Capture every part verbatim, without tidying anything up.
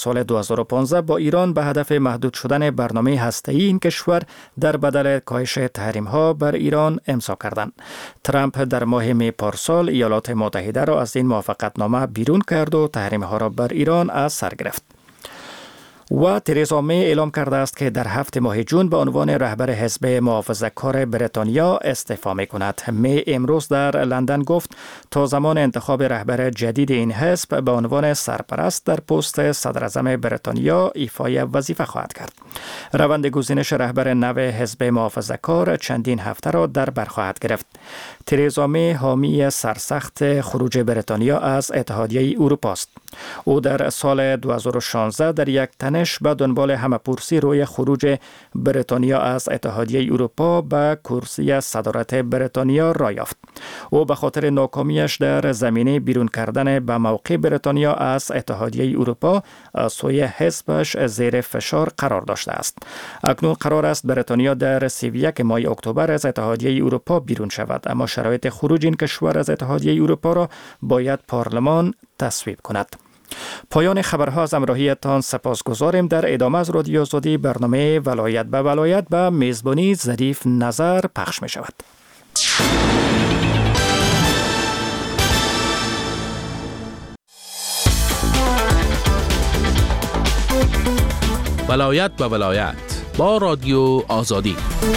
سال دو هزار و پانزده با ایران به هدف محدود شدن برنامه هسته‌ای این کشور در بدل کاهش تحریم‌ها بر ایران امضا کردند. ترامپ در ماه می پارسال ایالات متحده را از این موافقتنامه بیرون کرد و تحریم‌ها را بر ایران از سر گرفت. و تریزا می اعلام کرده است که در هفت ماه جون به عنوان رهبر حزب محافظه‌کار بریتانیا استعفا می کند. می امروز در لندن گفت تا زمان انتخاب رهبر جدید این حزب به عنوان سرپرست در پست صدر اعظم بریتانیا ایفای وظیفه خواهد کرد. روند گزینش رهبر نو حزب محافظه‌کار چندین هفته را در بر خواهد گرفت. تریزا می حامی سرسخت خروج بریتانیا از اتحادیه اروپا است. او در سال دو هزار و شانزده در یک تنش به دنبال همه‌پرسی روی خروج بریتانیا از اتحادیه اروپا به کرسی صدارت بریتانیا را یافت. او به خاطر ناکامیش در زمینه بیرون کردن به موقع بریتانیا از اتحادیه اروپا از سوی حزبش زیر فشار قرار داشته است. اکنون قرار است بریتانیا در سی و یک ماه اکتبر از اتحادیه اروپا بیرون شود، اما شرایط خروج این کشور از اتحادیه اروپا را باید پارلمان تصویب کند. پایان خبرها از همراهیتان سپاسگزاریم. در ادامه از رادیو آزادی برنامه ولایت به ولایت به میزبانی ظریف نظر پخش می شود. ولایت به ولایت با رادیو آزادی.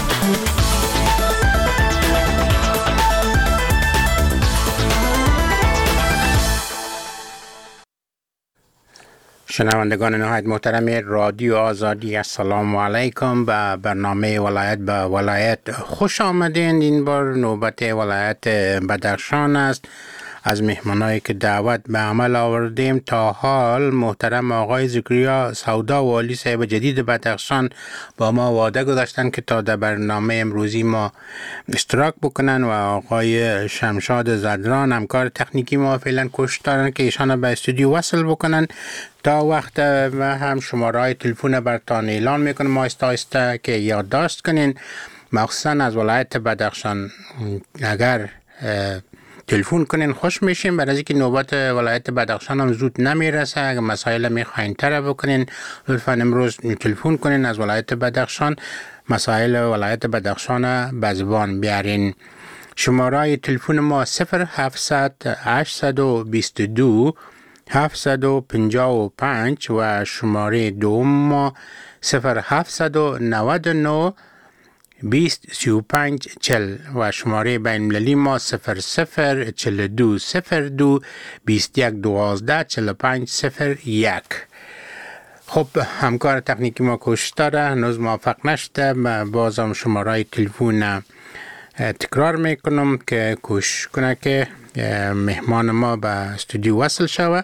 شنوندگان نهایت محترم رادیو آزادی، السلام علیکم. به برنامه ولایت به ولایت خوش آمدین. این بار نوبت ولایت بدخشان است. از مهمانایی که دعوت به عمل آوردیم تا حال محترم آقای زکریا سودا والی صاحب جدید بدخشان با ما وعده گذاشتن که تا در برنامه امروزی ما اشتراک بکنن و آقای شمشاد زدران همکار تکنیکی ما فعلا کوشش دارن که ایشان به استودیو وصل بکنن. تا وقت و هم شماره های تلفن برتان اعلان میکنم، ما آهسته آهسته که یادداشت کنین، مخصوصا از ولایت بدخشان اگر تلفن کنین خوش میشیم، برای اینکه نوبت ولایت بدخشان هم زود نمیرسه. اگر مسائل میخواین تر بکنین لطفا امروز تلفن کنین از ولایت بدخشان، مسائل ولایت بدخشان به زبان بیارین. شماره تلفن ما صفر هفتصد هشتصد و بیست و دو هفتصد و پنجاه و پنج و شماره دوم ما صفر هفتصد و نود و نه بیست سی و پنج چل و شماره بین المللی ما صفر صفر چل و دو صفر دو بیست و یک دوازده چل و پنج صفر یک. خب همکار تکنیکی ما کوشش داره، هنوز موفق نشده. بازم شماره تلفن تکرار میکنم که کوشش کنه که مهمان ما به استودیو وصل شوه.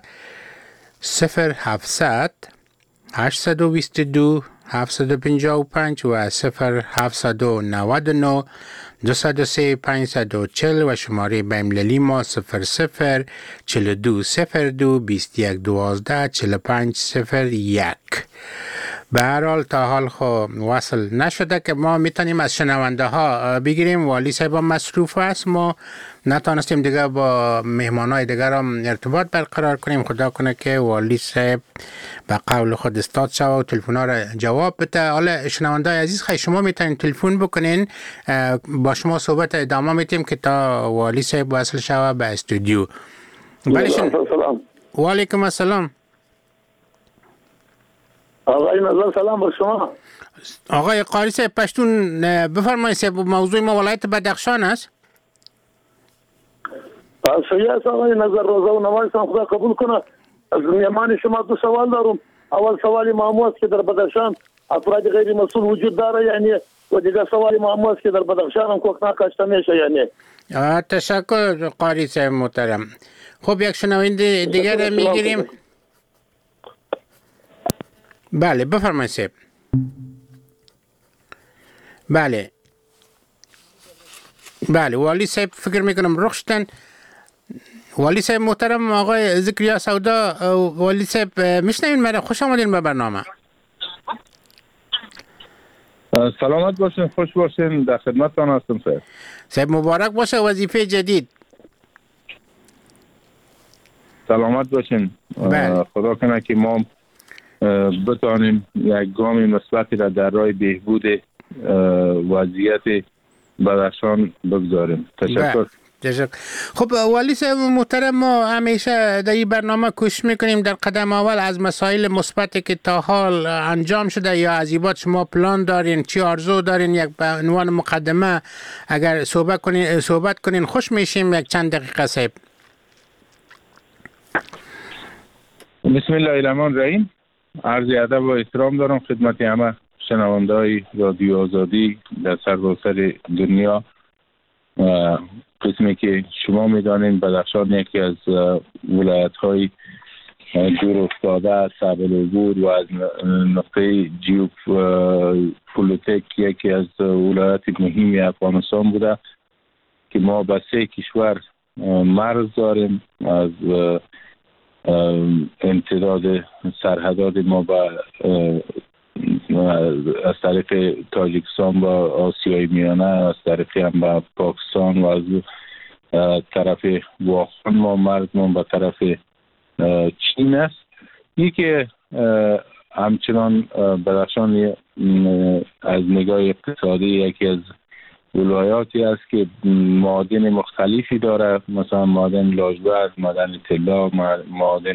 صفر هفتصد هشتصد و بیست و دو هفتصد و پنجاه و پنج و صفر هفتصد و نود و نه دویست و سه پانصد و چهل و شماره بین‌المللی ما صفر صفر چهل و دو صفر دو بیست و یک دوازده چهل و پنج صفر یک. به هر حال تا حال خو وصل نشده که ما میتونیم از شنونده ها بگیریم. والی صاحب مصروف است، ما نتونستیم دیگه با مهمانای دیگر هم ارتباط برقرار کنیم. خدا کنه که والی صاحب به قول خود استاد شوه و تلفن ها را جواب بده. حالا شنونده های عزیز خیلی شما میتونین تلفن بکنین، با شما صحبت ادامه میتیم که تا والی صاحب وصل شوه به استودیو. سلام. و علیکم السلام. آقای نظر سلام بر شما. آقای قاری صاحب پشتون بفرمایید صاحب، موضوع ما ولایت بدخشان است. صحیح است آقای نظر، روزه و نماز خدا قبول کنه. از میهمان شما دو سوال دارم. اول سوال معمول است که در بدخشان افراد غیر مسئول وجود داره یعنی، و دیگر سوال معمول است که در بدخشان هم کوکنا کاشته میشه یعنی. تشکر قاری صاحب محترم. خب یک شنونده دیگر میگیریم. بله بفرمایید صاحب. بله بله والی صاحب فکر میکنم رخ شدن. والی صاحب محترم آقای زکریا سودا، والی صاحب میشنوین مرا؟ خوش آمدین به برنامه. سلامت باشین، خوش باشین، در خدمتتان هستم صاحب. صاحب مبارک باشه وظیفه جدید. سلامت باشین. بله. خدا کنه که ما بتانیم یک گام مثبتی را در راه بهبود وضعیت بدخشان بگذاریم. تشکر. تشکر. خب والی صاحب محترم، ما همیشه در این برنامه کوشش میکنیم در قدم اول از مسائل مثبتی که تا حال انجام شده یا از این بعد شما پلان دارین، چی آرزو دارین، یک به عنوان مقدمه اگر صحبت کنین صحبت کنین خوش میشیم. یک چند دقیقه صاحب. بسم الله الرحمن الرحیم. عرض ادب و احترام دارم خدمت همه شنونده‌های رادیو آزادی در سراسر دنیا. قسمی که شما میدانید بدخشان یکی از ولایت‌های دور افتاده، صعب العبور و از نقطه ژئوپلیتیک یکی از ولایت مهمی افغانستان بوده که ما با سه کشور مرز داریم. از امتداد سرحدات ما با از طریق تاجیکستان با آسیای میانه، از طریق هم با پاکستان و از طرف واخان ما مرز ما با طرف چین است. یکی همچنان بدخشان از نگاه اقتصادی یکی از ولایاتی است که معادن مختلفی داره، مثلا معادن لاجورد، معادن طلا، معادن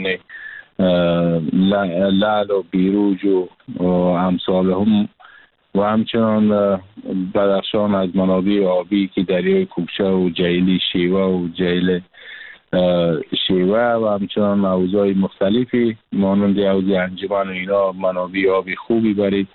لعل و بیروج و امثال هم و همچنان بدخشان از منابع آبی که دریای کوکچه و جیلی شیوه و جیل شیوه و همچنان حوضای مختلفی مانند حوض انجمن و اینا منابع آبی خوبی برای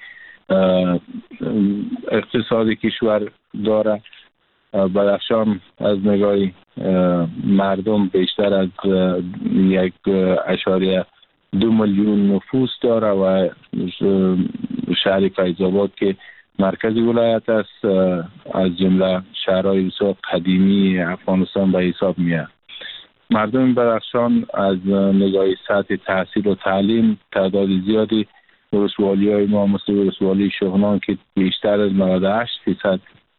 اقتصاد کشور داره. بدخشان از نگاه مردم بیشتر از یک اشاریه دو میلیون نفوس داره و شهر فیض‌آباد که مرکز ولایت است از جمله شهرهای بسیار قدیمی افغانستان به حساب میاد. مردم بدخشان از نگاه سطح تحصیل و تعلیم تعداد زیادی ولسوالی های ما مثل ولسوالی شغنان که بیشتر از نود و هشت درصد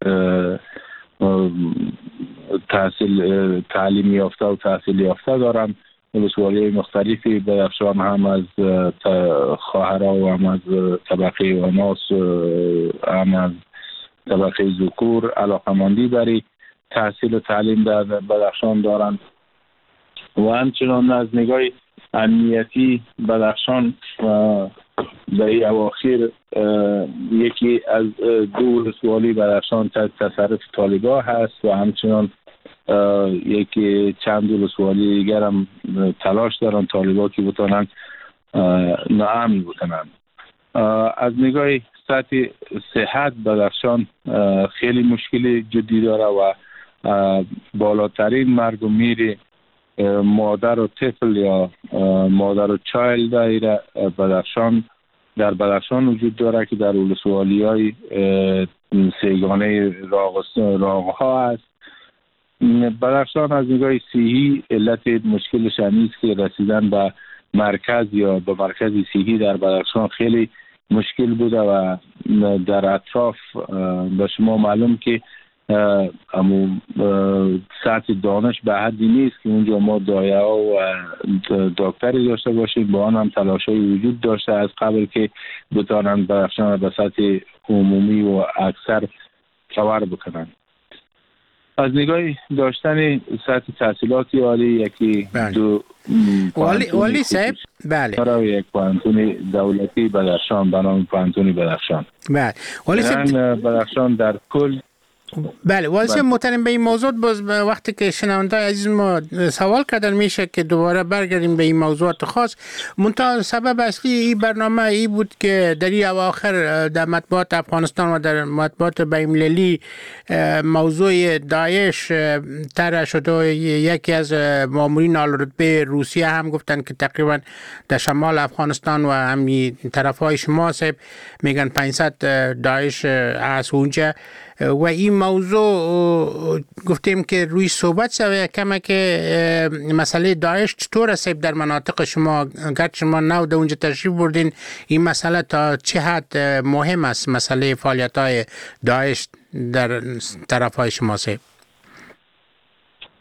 تحصیل تعلیم یافته و تحصیل یافته دارن. ولسوالی مختلفی بدخشان هم از خواهرها و هم از طبقه اوناس هم از طبقه ذکور علاقمندی برای تحصیل و تعلیم در بدخشان دارند و همچنان از نگاه امنیتی بدخشان در این اواخر یکی از دو ولسوالی بدخشان تحت تصرف طالبان هست و همچنان یکی چند ولسوالی دیگر هم تلاش دارن طالبان که بتونن ناامن بکنن. از نگاه سطح صحت بدخشان خیلی مشکل جدی داره و بالاترین مرگ و میر مادر و طفل یا مادر و چایلد دایره بدخشان در بدخشان وجود داره که در ولسوالی های سیگانه راغ ها است. بدخشان از نگاه صحی علت مشکلش همیست که رسیدن به مرکز یا به مرکز صحی در بدخشان خیلی مشکل بوده و در اطراف به شما معلوم که اما سطح دانش به حدی نیست که اونجا ما دایه ها و دکتری داشته باشیم. با آن هم تلاش های وجود داشته از قبل که بتانند بدخشان به سطح عمومی و اکثر کور بکنن. از نگاه داشتن سطح تحصیلاتی عالی یکی بله. دو والی والی صاحب بله برای یک پانتون دولتی بدخشان به نام پانتون بدخشان بله والی صاحب بدخشان در کل بله واسه محترم به این موضوع باز وقتی که شنونده عزیز ما سوال کردن میشه که دوباره برگردیم به این موضوعات خاص. منتها سبب اصلی این برنامه ای بود که در این اواخر در مطبوعات افغانستان و در مطبوعات بین‌المللی موضوع داعش طرح شد و یکی از مامورین عالی‌رتبه روسیه هم گفتن که تقریبا در شمال افغانستان و همین طرف‌های شما صاحب میگن پانصد داعش از اونجا و این موضوع گفتیم که روی صحبت شوه کمه که مسئله داعش چطور است در مناطق شما، گرچه شما نو در اونجا تشریف بردین، این مسئله تا چه حد مهم است مسئله فعالیت های داعش در طرف های شما صاحب؟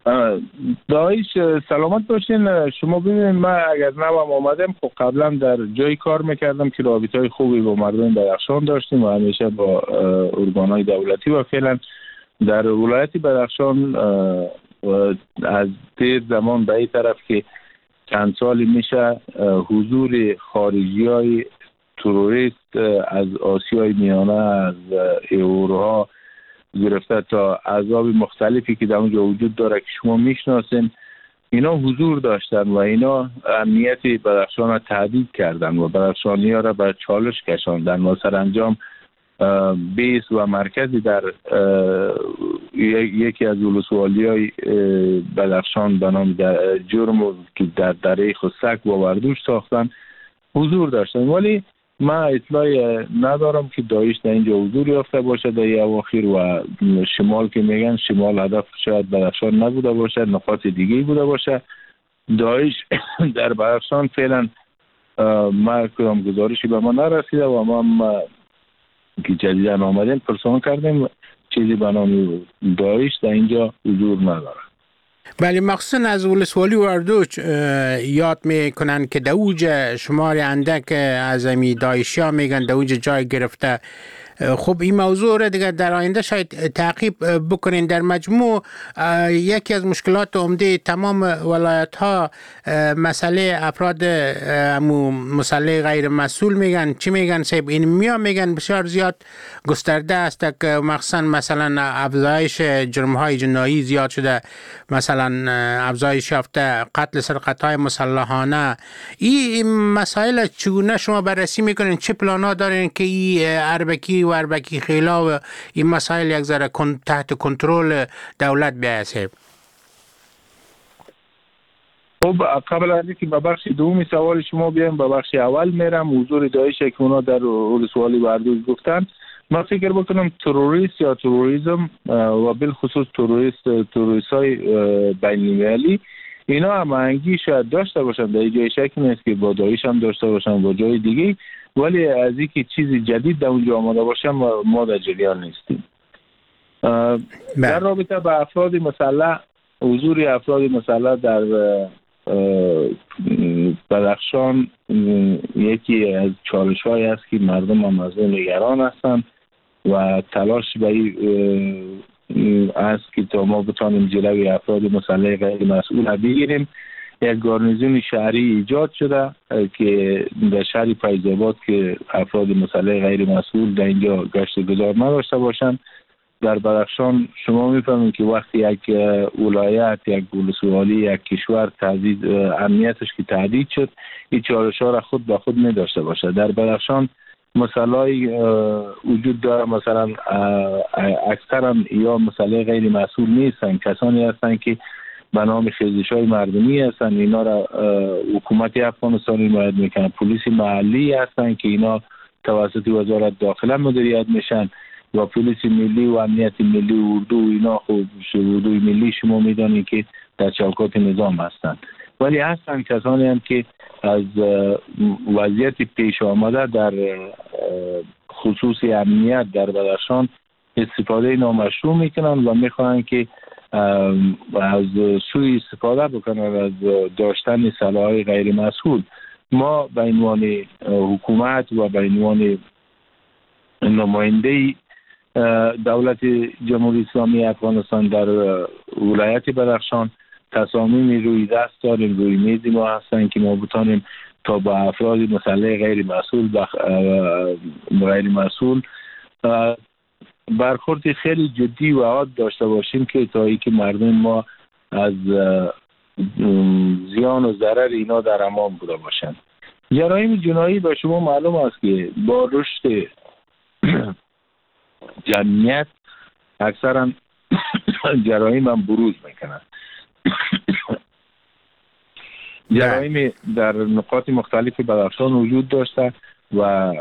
داعش سلامت باشین. شما ببینید من اگر نوام آمدم خب قبلا در جای کار میکردم که رابطه خوبی با مردم بدخشان داشتیم و همیشه با ارگانهای دولتی و فعلا در ولایت بدخشان از دیر زمان به این طرف که چند سال میشه حضور خارجی های تروریست از آسیای میانه، از ایورها گرفته تا احزاب مختلفی که در اونجا وجود داره که شما میشناسین، اینا حضور داشتن و اینا امنیت بدخشان را تهدید کردن و بدخشانی ها را به چالش کشاندن و سرانجام بیس و مرکزی در یکی از ولسوالی های بدخشان به نام جرم که در دره خسک و وردوش ساختن حضور داشتن. ولی من اطلاعی ندارم که داعش در اینجا حضور یافته باشه در این اواخر و شمال که میگن شمال هدف شاید بدخشان نبوده باشه، نقاط دیگه بوده باشه. داعش در بدخشان فعلا ما کدام گزارشی به ما نرسیده و ما که جدیدن آمدیم پرسان کردیم چیزی به نام داعش در اینجا حضور نداره. بله، مخصوصا از ولسوالی وردوچ یاد میکنن که دوج شمار اندک از امی داعشی ها میگن دوج جای گرفته. خب این موضوع را دیگه در آینده شاید تعقیب بکنین. در مجموع یکی از مشکلات عمده تمام ولایت ها مسئله افراد مسلح غیر مسئول میگن. چی میگن صاحب؟ این میا میگن بسیار زیاد گسترده است که مخصوصا مثلا افزایش جرم های جنایی زیاد شده، مثلا افزایش یافته قتل سرقت های مسلحانه. این مسائل چگونه شما بررسی میکنین؟ چه پلان ها دارین که این اربکی و اربکی خیلا و این مسائل یک ذره تحت کنترل دولت بیاید؟ خب قبل از اینکه به بخش دومی سوال شما بیایم، به بخش اول میرم. حضور داعش که اونا در ولسوالی وردوش گفتن، من فکر بکنم تروریست یا تروریسم و بالخصوص تروریست تروریست های بین‌المللی اینا هماهنگی شاید داشته باشن، در جای شک نیست که با داعش هم داشته باشن با جای دیگه، ولی از اینکه چیزی جدید در اونجا آمده باشه ما در جریان نیستیم. در رابطه با افراد مسلح، حضور افراد مسلح در بدخشان یکی از چالش های است که مردم هم از اون نگران هستند و تلاش به این است که تا ما بتانیم جلوی افراد مسلح غیر مسئول بگیریم. یک گارنیزون شهری ایجاد شده که در شهر فیض‌آباد که افراد مسلح غیر مسئول در اینجا گشت گذار نداشته باشند. در بدخشان شما میفهمید که وقتی یک ولایت، یک ولسوالی، یک کشور تهدید امنیتش که تهدید شد، این چالش‌ها را خود به خود نداشته باشه. در بدخشان مسائلی وجود داره، مثلا اکثرا یا مسئله غیر مسئول نیستن، کسانی هستند که به نام خیزش‌های مردمی هستند. اینا را حکومت افغانستان حمایت میکنه، پلیس محلی هستند که اینا توسط وزارت داخله مدیریت میشن و پلیس ملی و امنیت ملی و اردو. اینا خب اردوی ملی شما میدانید که در چوکات نظام هستند، ولی هستند کسانی هم که از وضعیت پیش آمده در خصوص امنیت در بدخشان استفاده نامشروع میکنن و میخواهند که از سوی استفاده بکنن از داشتن سلاح غیر مسئول. ما به عنوان حکومت و به عنوان نماینده دولت جمهوری اسلامی افغانستان در ولایت بدخشان تصامیم روی دست داریم، روی میز ما هستن که ما بتانیم تا با افراد مسلح غیر مسئول بخ... غیر مسئول برخورد خیلی جدی و عاد داشته باشیم که تا ای که مردم ما از زیان و ضرر اینا در امان بوده باشند. جرایم جنایی به شما معلوم است که با رشد جمعیت اکثرا جرایم هم بروز میکنن. جرایم در نقاط مختلف بدخشان وجود داشته و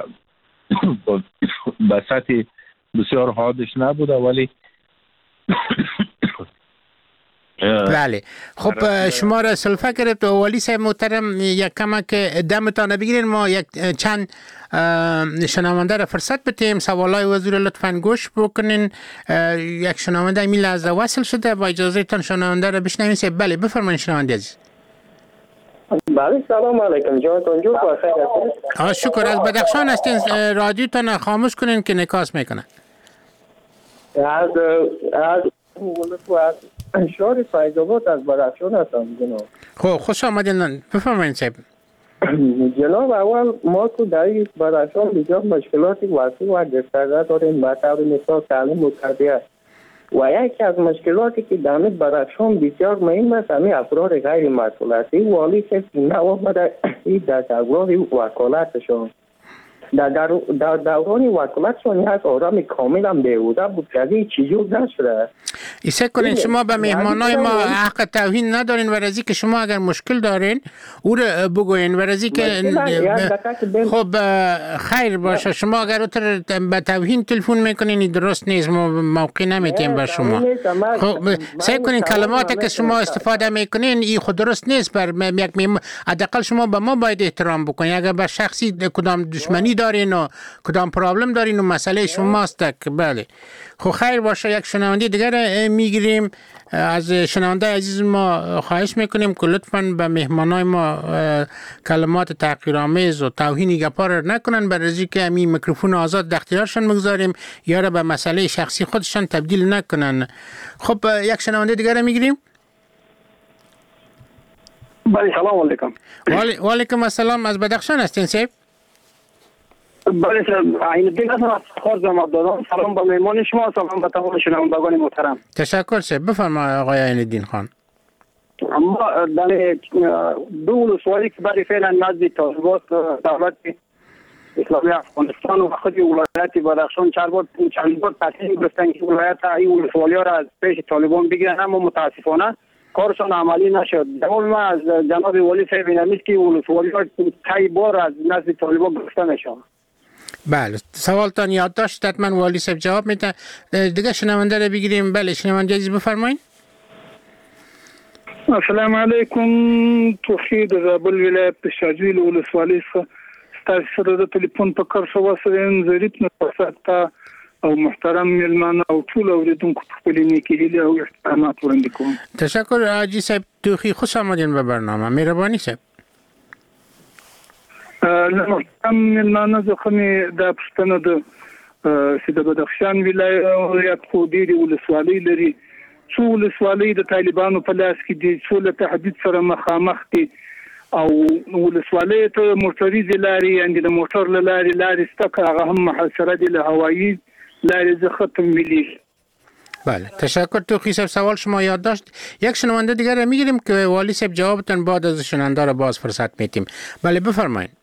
به سطح بسیار حادش نبوده، ولی بله. خب شما را سلفه کرد و والی صاحب محترم یک کمک دمتان بگیرین، ما یک چند شنونده را فرصت بتیم سوالای وزیر لطفاً گوش بکنین. یک شنونده این لحظه وصل شده، با اجازه تان شنونده را بشنوین. بله بفرمایید شنونده عزیز. بله سلام علیکم، جانتون جو بخیر هستید؟ آ شکر. از بدخشان هستین، رادیو تان خاموش کنین که نکاس میکنه. از از از شهر فیض‌آباد از بدخشان هستم جناب. خب خوش آمدین، بفرمایید صاحب. جناب اول ما تو در بدخشان بسیار مشکلاتی واسه و گسترده داریم به طور مثال تعلیم و تربیت، و یکی از مشکلاتی که در بدخشان بسیار مهم است همین افراد غیر مسئول است. این والی که نوآمده این در دوران وکالتشان در در دوران وکالتشان یک آدم کاملا بیهوده بود که این چیزی نشده. ایسه کنین شما به مهمانای ما حق توهین ندارین و رزی که شما اگر مشکل دارین او رو بگوین و رزی که خب خیر باشه. شما اگر اوتر به توهین تلفن میکنین درست نیست، ما موقع نمیتیم بر شما. خب سعی کنین کلماتی که شما استفاده میکنین این خود درست نیست. بر یک مهم حداقل شما به ما باید احترام بکنین. اگر به شخصی کدام دشمنی دارین و کدام پرابلم دارین و مسئله شماست. بله خب خیر باشه. یک شنونده دیگر میگیریم. از شنونده عزیز ما خواهش میکنیم که لطفاً به مهمانای ما کلمات تحقیرآمیز و توهینی گپا را نکنن، برای اینکه همین میکروفون آزاد در اختیارشان بگذاریم یا را به مسئله شخصی خودشان تبدیل نکنن. خب یک شنونده دیگر میگیریم. بله سلام علیکم. و علیکم السلام. از بدخشان هستین صاحب؟ بله عین الدین هستم از خارزم عبدالله. سلام به مهمان شما، سلام به تمام شنوندگان محترم. تشکر صاحب. بفرمایید آقای عین الدین خان. اما در دو ولسوالی که برای فعلا نزد طالبات دولت اسلامی افغانستان و خود ولایت بدخشان چند بار چند بار تصمیم گرفتن که ولایت این ولسوالی ها را از پیش طالبان بگیرن، اما متاسفانه کارشان عملی نشد. جواب ما از جناب والی صاحب این است که ولسوالی ها کئی بار از نزد طالبان گرفته نشد. بله سوالتان یاد داشت، حتما والی صاحب جواب میده. دیگه شنونده رو بگیریم. بله شنونده عزیز بفرمایید. السلام علیکم. توخی د زابل ولایت د شاجویل ولسوالۍ څخه ستاسو سره د ټلیفون په کار شو وسره ظریف نصرت او محترم میلمانه او ټول اوریدونکو په خپل نیکی هیله او احترامات وړاندې کوم. تشکر حاجی صاحب. توخی خوش آمدین به برنامه. مهربانی صاحب. محترم میلمانه زه خو مې دا پوښتنه ده چې د بدخشان ولایت خو ډېرې ولسوالۍ لري. څو ولسوالۍ د طالبانو په لاس کې دي، څو له تهدید سره مخامخ دي او ولسوالۍ ته موټریزې لارې یعنې د موټر له لارې لارې سته که هغه هم محاصره دي له هوایي لارې څخه تمویلیږي. بله تشکر توخی صاحب. سوال شما یاد داشت. یک شنونده دیگر رو میگیریم که والی صاحب جوابتون بعد از شنونده رو باز فرصت میتیم. بله بفرمایید.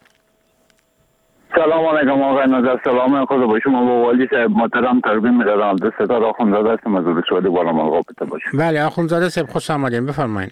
سلام علیکم آقای نظر. سلام خود با شما با والی صاحب محترم تقدیم می‌کنم. دست ستاره آخوندزاده هستم از ولسوالی بالاملغا باشه. بله آخوندزاده صاحب خوش آمدین. بفرمایید.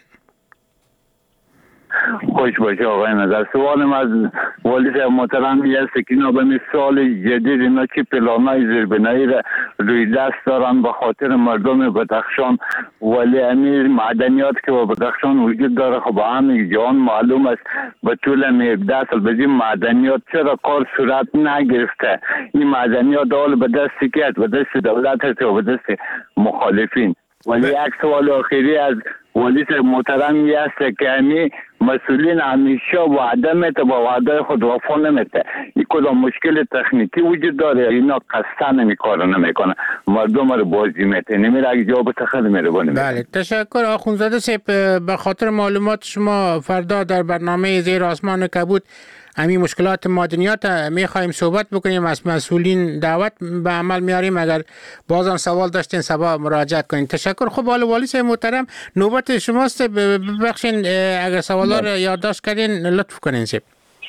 خوش باشه آقای نظر. سوالم از والی صاحب محترم این است که اینا به مثال جدید اینا که پلانای زیربنایی را روی دست دارن به خاطر مردم بدخشان، ولی امیر معدنیات که با بدخشان وجود داره خب همه جهان معلوم است به طول هفده سال به این معدنیات چرا کار صورت نگرفته؟ این معدنیات حال به دست کیت؟ به دست دولت است و به دست مخالفین. ولی یک سوال آخری از والی صاحب محترم این است که همین مسئولین همیشه وعده میته با وعده خود وفا نمیته. این کدام مشکل تکنیکی وجود داره، اینا قصدن این کارو نمیکنه، مردم رو بازی میته. نمیره اگه جواب تخیل میره بانیم. بله تشکر آخوندزاده صاحب. به خاطر معلومات شما فردا در برنامه زیر آسمان کبود همین مشکلات معدنیات میخوایم صحبت بکنیم، از مسئولین دعوت به عمل میاریم. اگر بازم سوال داشتین صبح مراجعت کنین. تشکر. خب حالا والی صاحب محترم نوبت شماست. ببخشین اگر سوالا رو یادداشت کردین لطف کنین صاحب.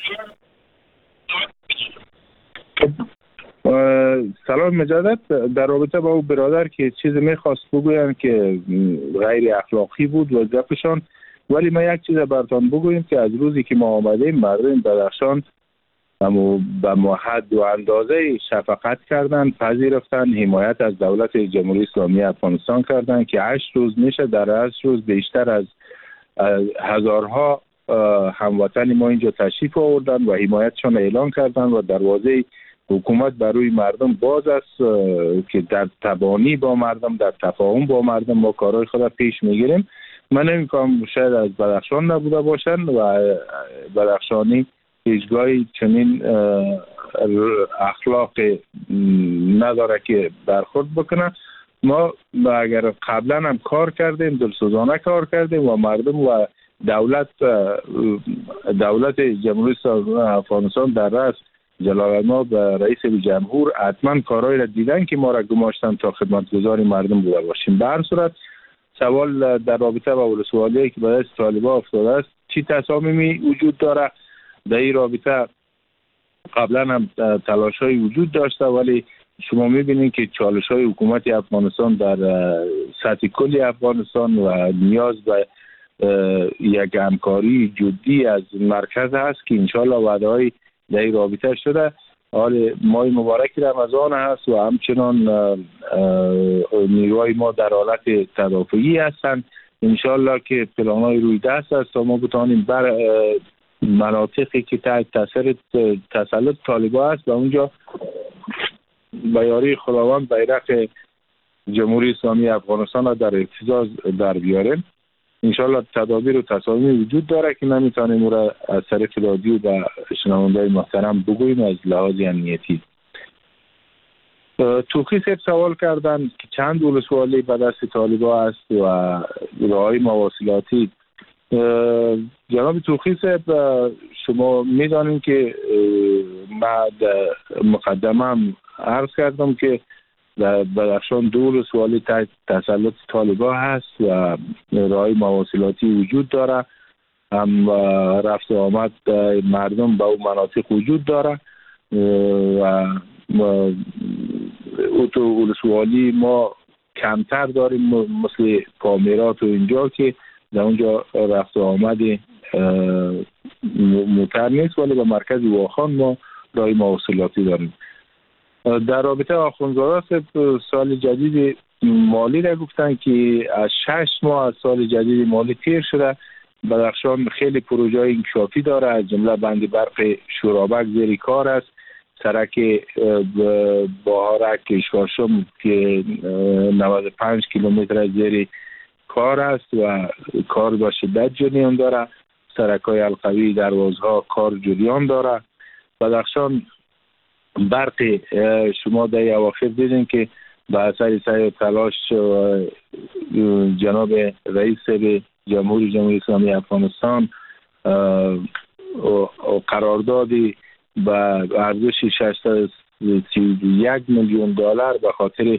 سلام مجدد. در رابطه با او برادر که چیزی میخواست بگوین که غیر اخلاقی بود و گپشان، ولی ما یک چیز براتون بگویم که از روزی که ما آمدیم مردم بدخشان اما به حد و اندازه شفقت کردن، پذیرفتن، حمایت از دولت جمهوری اسلامی افغانستان کردن که هشت روز میشه، در هشت روز بیشتر از هزارها هموطن ما اینجا تشریف آوردن و حمایتشان اعلان کردن و دروازه حکومت برای مردم باز است که در تبانی با مردم، در تفاهم با مردم ما کارهای خود پیش میگیریم. من نمی‌کنم شاید از بدخشان نبوده باشن و بدخشانی هیچگاهی چنین اخلاق نداره که برخورد بکنه. ما اگر قبلا هم کار کردیم، دلسوزانه کار کردیم و مردم و دولت دولت جمهوری افغانستان در رأس جلال ما به رئیس جمهور حتما کارهایی را دیدن که ما را گماشتن تا خدمتگزار مردم بوده باشیم. به هر صورت سوال در رابطه با ولسوالی که به دست طالبان افتاده است، چی تصامیمی وجود داره؟ در این رابطه قبلا هم تلاش‌های وجود داشته، ولی شما می‌بینید که چالش‌های حکومت افغانستان در سطح کلی افغانستان و نیاز به یک همکاری جدی از مرکز هست که انشالله وعده‌های در این رابطه شده. حال ماه مبارک رمضان هست و همچنان نیروهای ما در حالت تدافعی هستند. انشالله که پلان‌های روی دست است تا ما بتوانیم بر مناطقی که تحت تاثیر تسلط طالبان است و اونجا به یاری خداوند بیرق جمهوری اسلامی افغانستان را در اهتزاز در بیاریم. انشالله تدابیر و تصامیم وجود داره که نمیتونیم را از طریق رادیو به شنونده‌های محترم بگوییم از لحاظ امنیتی. توخی صاحب سوال کردن که چند ولسوالی به دست طالبان است و راههای مواصلاتی. جناب توخی صاحب، شما میدانید که من مقدمه عرض کردم که در بدخشان دو ولسوالی تحت تسلط طالبان هست و راههای مواصلاتی وجود داره، هم رفت و آمد مردم به اون مناطق وجود داره و اوتو ولسوالی ما کمتر داریم مثل پامیرات و اینجا که در اونجا رفت و آمد موتر نیست، ولی به مرکز واخان ما راهی مواصلاتی داریم. در رابطه آخوندزاده سال جدید مالی را گفتن که از شش ماه از سال جدید مالی تیر شده. بدخشان خیلی پروژه انکشافی داره، از جمله بند برق شورابک زیر کار است، سرک بهارک کشواشم که نود و پنج کیلومتر زیر کار است و کار با شدت جریان داره، سرک‌های القوی دروازها کار جریان داره. بدخشان برق شما در اواخر دیدین که به اثر سعی و تلاش جناب رئیس جمهوری جمهوری اسلامی افغانستان قراردادی به ارزش ششصد و سی و یک میلیون دلار به خاطر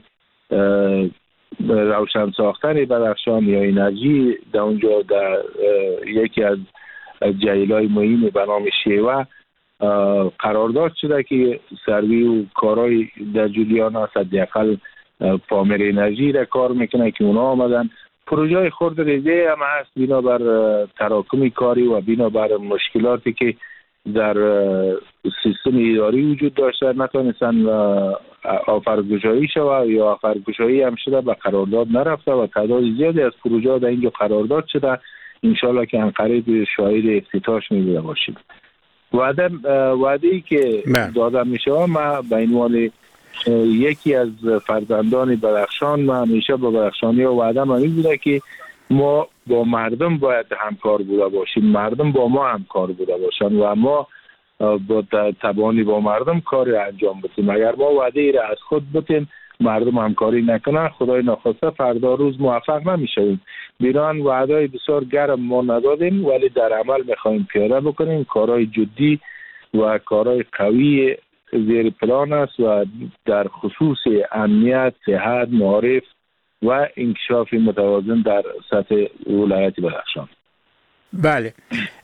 روشن ساختن بدخشان یا انرژی در اونجا در یکی از جهیل‌های مهم به نام شیوه قرارداد شده که سروی و کارهای در جولیان هست، حداقل پامیر انرژی را کار میکنه که اونا آمدن. پروژه خرد ریزه هم هست بنابر تراکمی کاری و بنابر مشکلاتی که در سیستم اداری وجود داشته نتونستن آفرگشایی شود یا آفرگشایی هم شده به قرارداد نرفته و تعداد زیادی از پروژه در اینجا قرارداد شده. انشالله که انقریب شاهد افتتاحش می‌بوده باشیم. وعده وعده‌ای که داده میشه، ما به عنوان یکی از فرزندان بدخشان ما همیشه با بدخشانی و وعده ما این بوده که ما با مردم باید همکار بوده باشیم، مردم با ما همکار بوده باشن و ما با تبانی با مردم کار انجام بدیم. اگر ما وعده ای را از خود بدیم مردم همکاری نکنه، خدای نخواسته فردا روز موفق نمیشیم. بیران وعده بسیار گرم ما ندادیم ولی در عمل میخوایم پیاده بکنیم. کارهای جدی و کارهای قوی زیر پلان است و در خصوص امنیت، صحت، معارف و انکشاف متوازن در سطح ولایت بدخشان. بله.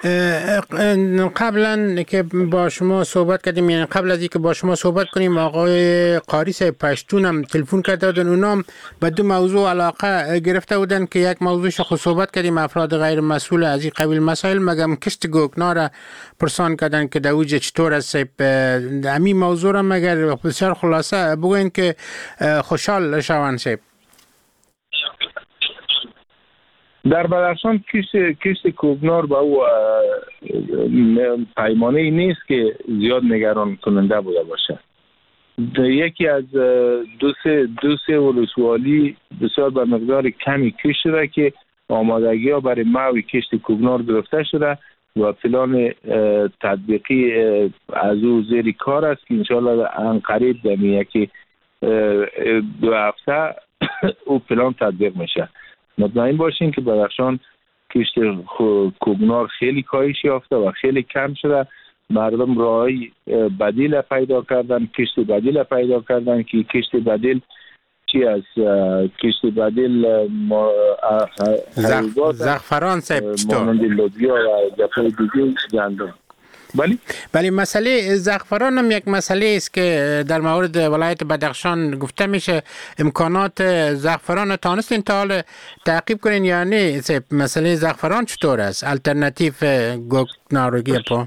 قبلا که با شما صحبت کردیم، یعنی قبل از اینکه با شما صحبت کنیم، آقای قاری صاحب پشتون هم تلفن کرده بودن، اونام به دو موضوع علاقه گرفته بودن که یک موضوعش خود صحبت کردیم افراد غیر مسئول از این قبیل مسائل، مگم کشت گوگنا را پرسان کردن که دوج چطور است. همین موضوع را مگر بسیار خلاصه بگوین که خوشحال شوند صاحب. در بدخشان کشت کشت کوکنار با او پیمانه نیست که زیاد نگران کننده بوده باشه. یکی از دو سه دو سه ولسوالی بسیار به مقدار کمی کشت شده که آمادگی ها برای موی کشت کوکنار گرفته شده و پلان تطبیقی از او زیر کار است که انشاءالله ان قریب در یکی دو هفته او پلان تطبیق میشه. مطمئن باشین که بدخشان کشت کوکنار خیلی کاهش یافته و خیلی کم شده. مردم راهی بدیل پیدا کردن، کشت بدیل پیدا کردن که کشت بدیل چی از کشت بدیل زعفران صاحب چطور؟ مانند لوبیا و جفای دیگه گندم. بلی بلی مسئله زعفران هم یک مسئله است که در مورد ولایت بدخشان گفته میشه. امکانات زعفران تانستین تا حال تعقیب کنین یا نه؟ مسئله زعفران چطور است؟ الटरनेटिव گوگناروگی پا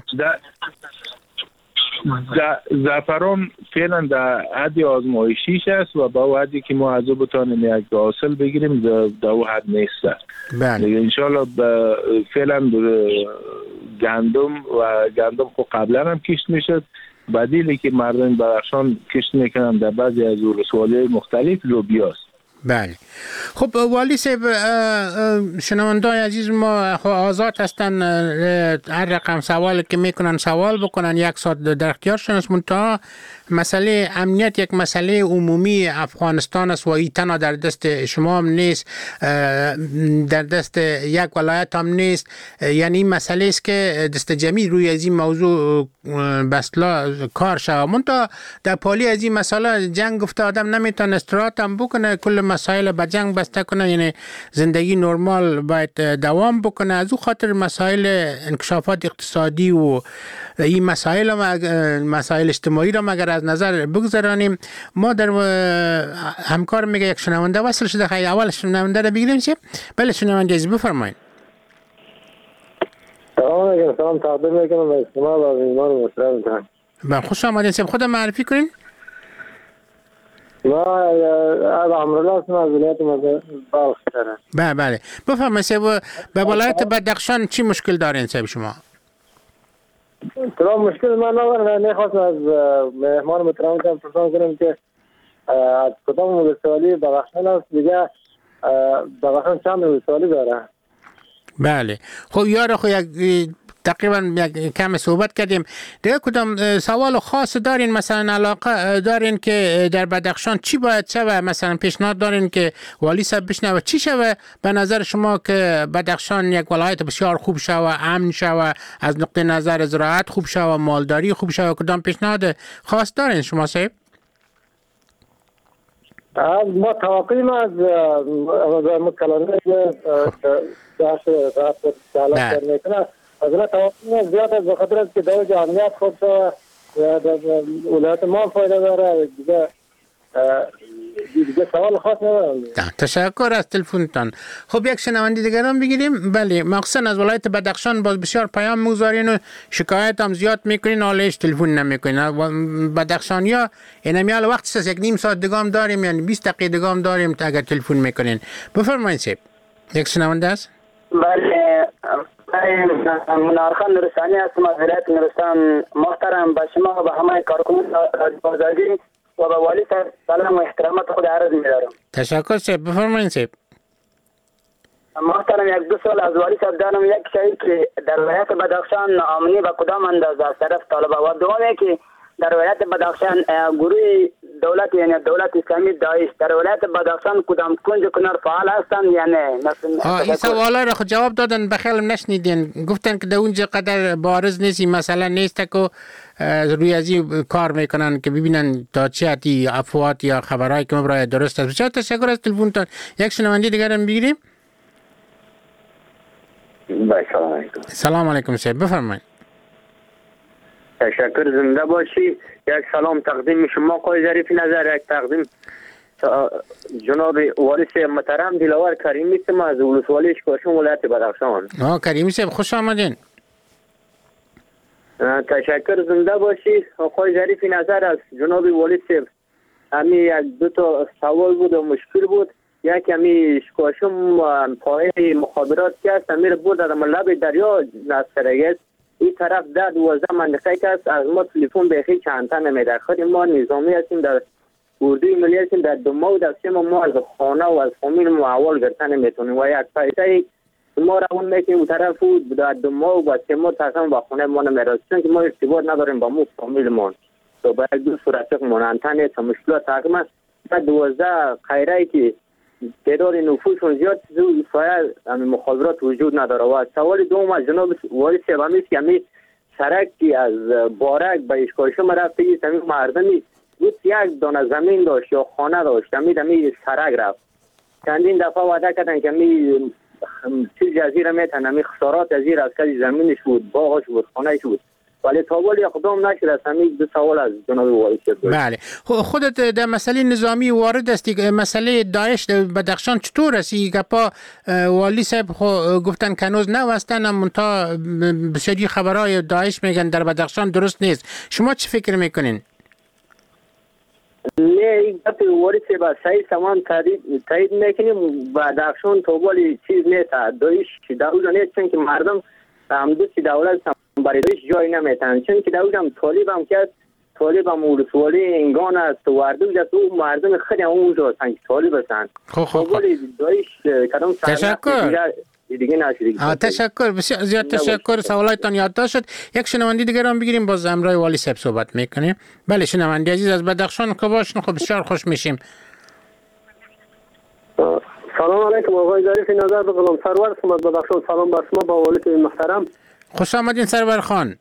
زعفران فعلا در حد آزمایشیش است و با حدی که ما از او بتانیم یک حاصل بگیریم در او حد نیست. بله انشالله فعلا گندم و گندم خب قبلا هم کشت میشد، بدیلی که مردم بدخشان کشت میکنن در بعضی از ولسوالی‌های مختلف لوبیاست. بله. خب والی صاحب، شنوندای عزیز ما آزاد هستن هر رقم سوال که میکنن سوال بکنن، یک ساعت در اختیارشون است. منتها مسئله امنیت یک مسئله عمومی افغانستان است و این تنها در دست شما هم نیست، در دست یک ولایت هم نیست. یعنی این مسئله است که دست جمعی روی از این موضوع بسلا کار شود. منتها در پالی از این مسئله جنگ گفته آدم نمیتونه استراحت هم بکنه، کل مسائل به جنگ بسته کنه، یعنی زندگی نرمال باید دوام بکنه. از او خاطر مسائل انکشافات اقتصادی و این مسائل مسائل اجتماعی را مگر از نظر بگذارانیم. ما در همکار میگه یک شنونده وصل شده، خیلی اول شنونده را بگیریم. چه بله شنونده از بفرمایید. سلام علیکم. سلام تقدیم میکنم به شما و میهمان محترم میکنم. با خوش آمدید. سب خود معرفی کنین. ما از امرالله هستم از ولایت بلخ. بله بله بفرمایید. سب به ولایت بدخشان چی مشکل دارین سب شما؟ تمام مشکل ما ندارم. نخواستم از مهمان محترم پرسان کنم که از کدام ولسوالی بدخشان است، دیگه بدخشان چند ولسوالی داره؟ بله خب یاره خب یک تقریبا یک کم صحبت کردیم. دیگه کدام سوال خاص دارین، مثلا علاقه دارین که در بدخشان چی باید شوه؟ مثلا پیشنهاد دارین که والی صاحب بشنوه چی شوه به نظر شما که بدخشان یک ولایت بسیار خوب شوه، امن شوه، از نقطه نظر زراعت خوب شوه، مالداری خوب شوه؟ کدام پیشنهاد خاص دارین شما صاحب؟ ما توقعیم از مکلانه که داشت راحت سالات میکنه از اون توقعیم زیاد از بخاطر است که دو جامعیت خود شوه ولایت ما فایده داره. دیگه دیگه سوال خاص ندارم. تشکر از تلفنتان. خب یک شنونده دیگر هم بگیریم. بله مخصوصا از ولایت بدخشان باز بسیار پیام میگذارین و شکایت هم زیاد میکنین، حالش تلفن نمیکنین. بدخشانیا اینم یال وقت است یک نیم ساعت دیگه هم داریم، یعنی بیست دقیقه دیگه هم داریم تا اگر تلفن میکنین. بفرمایید صاحب. یک شنونده است. بله منار خان نورستانی هستم از ولایت نورستان. محترم به شما و به همه کارکنان آزادی و به والی صاحب سلام و احترامات خود عرض می‌دارم. تشکر صاحب. بفرمایید صاحب. محترم یک دو سال از والی صاحب دارم. یک شایی که در ولایت بدخشان ناامنی به کدام اندازه از طرف طالبان و دومی که در ولایت بدخشان گروه دولت یعنی دولت اسلامی داعش در ولایت بدخشان کدام کنج کنار فعال هستند یا نه؟ آه این سوالا را خود جواب دادن بخیالم نشنیدین. گفتن که در اونجا قدر بارز نیست، مثلا نیست که روی از این کار میکنن که ببینن تا چه حدی افواهات یا خبرهایی که مبرای درست است. بسیار تشکر از تلفنتان. یک شنونده دیگر هم بگیریم. سلام علیکم. سلام علیکم صاحب، بفرمایید. تشکر، زنده باشی. یک سلام تقدیم شما آقای ظریف نظر، یک تقدیم جناب والی صاحب محترم دلاور کریمی هستم از ولسوالی اشکاشم ولایت بدخشان. آه کریمی صاحب خوش آمدین. تشکر، زنده باشی. آقای ظریف نظر از جناب والی صاحب همی یک دو تا سوال بود و مشکل بود. یک همی اشکاشم پای مخابرات که است امیر بود در لب دریا نسترگست این طرف ده دوازده منطقه که است از ما تلفن بخی چند تا نمیده. خود ما نظامی هستیم در اردوی ملی هستیم، در دو ماه و در سه ماه ما از خانه و از فامیل معول گرفتن نمیتونیم و یک پیسه ما روان میکنیم اون طرف در دو ماه و سه ماه تقسیم با خونه ما نمیرسیم چون که ما ارتباط نداریم با مو فامیل ما. تو با یک دو صورت منانتن است مشکلات تقریبا در دوازده خیره که تعداد نفوسشون زیاد زود فایل مخابرات وجود نداره. و سوال دوم از جناب والی صاحب است که همی سرک که از بارک به اشکاشم رفته است، همی مردمی بود یک دانه زمین داشت یا خانه داشت، همی همی سرک رفت. چندین دفعه وعده کردن که همی چیز جزیره میتن، همی خسارات جزیره از کسی زمینش بود، باغش بود، خانهش بود، ولی تا ولی اقدام نشد. از همین دو سوال از جناب والی صاحب. بله، خودت در مسئله نظامی وارد هستی، مسئله داعش بدخشان چطور هستی؟ گپا والی صاحب گفتن که هنوز نوستن، منتها بسیاری خبرهای داعش میگن در بدخشان درست نیست. شما چی فکر میکنین؟ نه این گپ والی صاحب صحیح سمان تایید میکنیم. بدخشان تا ولی چیز نیست، داعش دولت نیست چون که مردم هم دوستی دولت برای داعش جای نمیتن چون که دولت هم طالب هم که طالب هم ولسوالی انگان است و اردو جست او مردم خیلی هم اونجا هستن که طالب هستن. خب خب داعش کدام تشکر دیگه نشد. تشکر، بسیار زیاد تشکر. سوالایتان یادداشت شد. یک شنونده دیگر هم بگیریم، باز امرای والی صاحب صحبت میکنیم. بله شنونده عزیز از بدخشان که باشن، خب بسیار خوش میشیم. سلام علیکم آقای ظریف نظر، بقلم سرور سمت بدخشان. سلام بر شما با والی صاحب محترم. خوش آمدین سرور خان.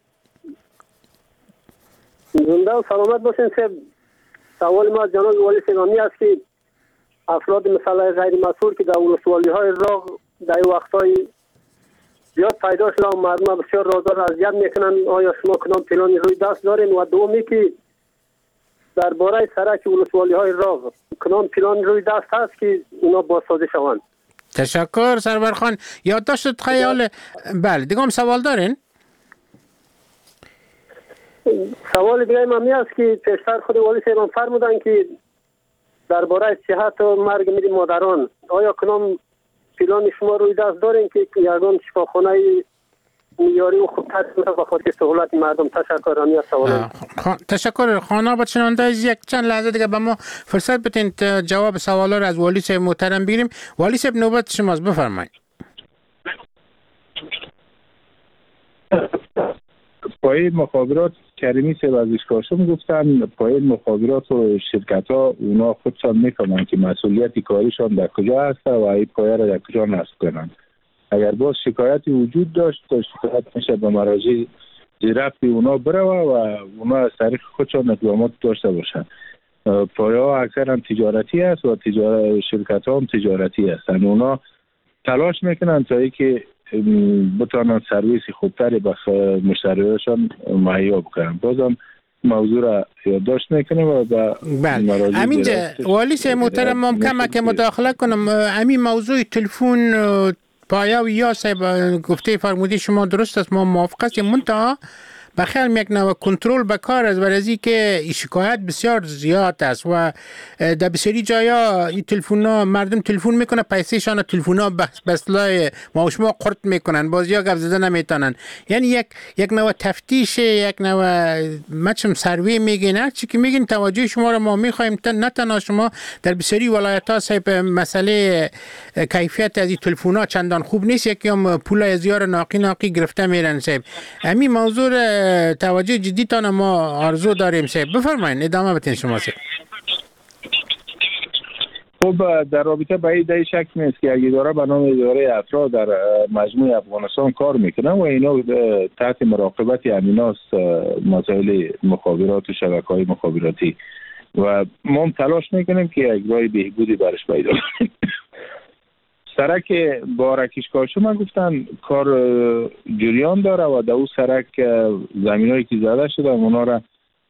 زنده و سلامت باشین صاحب. سوال ما جناب والی صاحب است که افراد مثلا غیر مسئول که در ولسوالی های راغ در این وقتای زیاد پیدا شده و مردم بسیار رازدار اذیت میکنن، آیا شما کدام پلانی روی دست دارین؟ و دومی که درباره سرک ولسوالی های راغ کدام پلان روی دست هست که اونا بازسازی شوند؟ تشکر سرور خان، یادداشت خیال. بله دیگه هم سوال دارین؟ سوال دیگه من می است که پیشتر خود والی صاحب فرمودن که درباره صحت و مرگ میری مادران، آیا کدام پلان شما روی دست دارین که یگان شفاخانه معیاری و خوب ترسیم به خاطر سهولت مردم؟ تشکر. همی از سوال. تشکر. خانه با چنانده از یک چند لحظه دیگه به ما فرصت بتین جواب سوالا رو از والی صاحب محترم بگیریم. والی صاحب نوبت شماست، بفرمایید. پای مخابرات کریمی صاحب از اشکاشم گفتن پای مخابرات و شرکت ها اونا خودشان میکنن که مسئولیت کاریشان در کجا هست و این پایه را در کجا نصب کنن. اگر باز شکایتی وجود داشت شکایت میشه به مراجع رفتی اونا بره و اونا از طریق خودشان اقدامات داشته باشن. پایه ها اکثرا تجارتی هست و تجارت شرکت ها هم تجارتی هستن. اونا تلاش میکنن تا اینکه بتوانن سرویس خوبتری به مشتریاشان مهیا بکنن. بازم موضوع را یادداشت میکنم و با بله. امین والی صاحب محترم ما کم که مداخله کنم. امین موضوع تلفن پایه و یا صاحب گفته فرمودی شما درست است، ما موافق هستیم، منتها بخیال یک نوع کنترل به کار است، برای که شکایت بسیار زیاد است و در بسیاری جایا این تلفن‌ها مردم تلفن میکنه پیسه‌شان تلفن‌ها بسلای ما و شما قرط میکنن، بازیا گپ زدن نمیتونن. یعنی یک یک نوع تفتیش، یک نوع مچم سروی میگین، هر چی که میگین توجه شما رو ما میخوایم. نه تنها شما در بسیاری ولایت‌ها صاحب مسئله کیفیت از این تلفن‌ها چندان خوب نیست، یکی هم پول از یار ناقی ناقی گرفته میرن صاحب. همین موضوع توجه جدی تان ما آرزو داریم صاحب. بفرمایید ادامه بتین شما صاحب. خب در رابطه با این دای شک نیست که یک اداره به نام اداره افراد در مجموع افغانستان کار میکنن و اینا تحت مراقبت امیناست مسائل مخابرات و شبکه‌های مخابراتی و ما هم تلاش میکنیم که یک راه بهبودی برش پیدا کنیم. سرک بارکش کاشم گفتن کار جریان داره و در اون سرک زمینایی که زده شده اونا را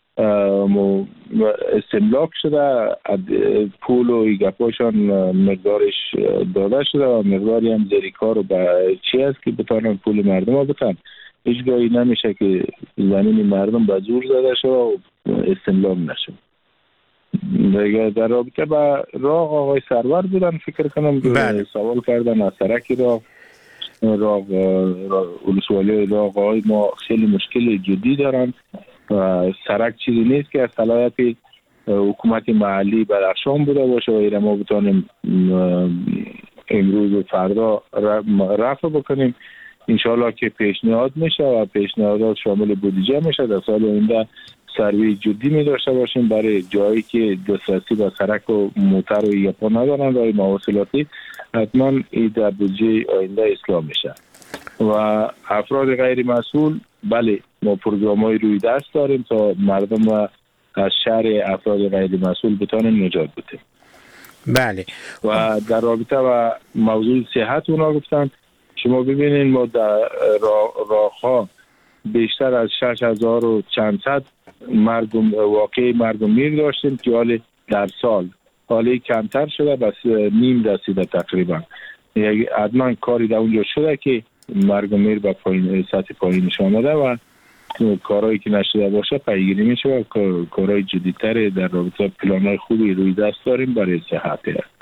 استملاک شده، پول و ایگپاشان مقدارش داده شده و مقداری هم زیر کار و به چی هست که بتانن پول مردم ها بتن. هیچگاهی نمیشه که زمین مردم به زور زده شده و استملاک نشه. در رابطه با راه آقای سرور بودن فکر کنم بله. سوال کردن از سرکی راه راه ولسوالی راه آقای ما خیلی مشکل جدی دارن و سرک چیزی نیست که از صلاحیت حکومت محلی بدخشان بوده باشه و ایره ما بتانیم امروز و فردا رفع بکنیم. انشاءالله که پیشنهاد میشه و پیشنهادات شامل بودجه میشه در سال آینده سروی جدی می داشته باشیم برای جایی که دسترسی به سرک و موتر و یپا ندارن برای مواصلاتی حتما این در بودجه آینده اصلاح میشه. و افراد غیر مسئول بله ما پروگرام های روی دست داریم تا مردم و از شر افراد غیر مسئول بتانیم نجات بدیم. بله. و در رابطه و موضوع صحت اونا گفتن شما ببینید ما در راه ها بیشتر از شش هزار و چند صد مردم واقعی مردم میر داشتیم که حال در سال حالی کمتر شده بس نیم رسیده تقریبا. یعنی حتما کاری در اونجا شده که مردم میر به پایین سطح پایینش آمده و کارهایی که نشده باشه پیگیری میشه و کارهای جدیتر در رابطه پلانهای خوبی روی دست داریم برای صحت.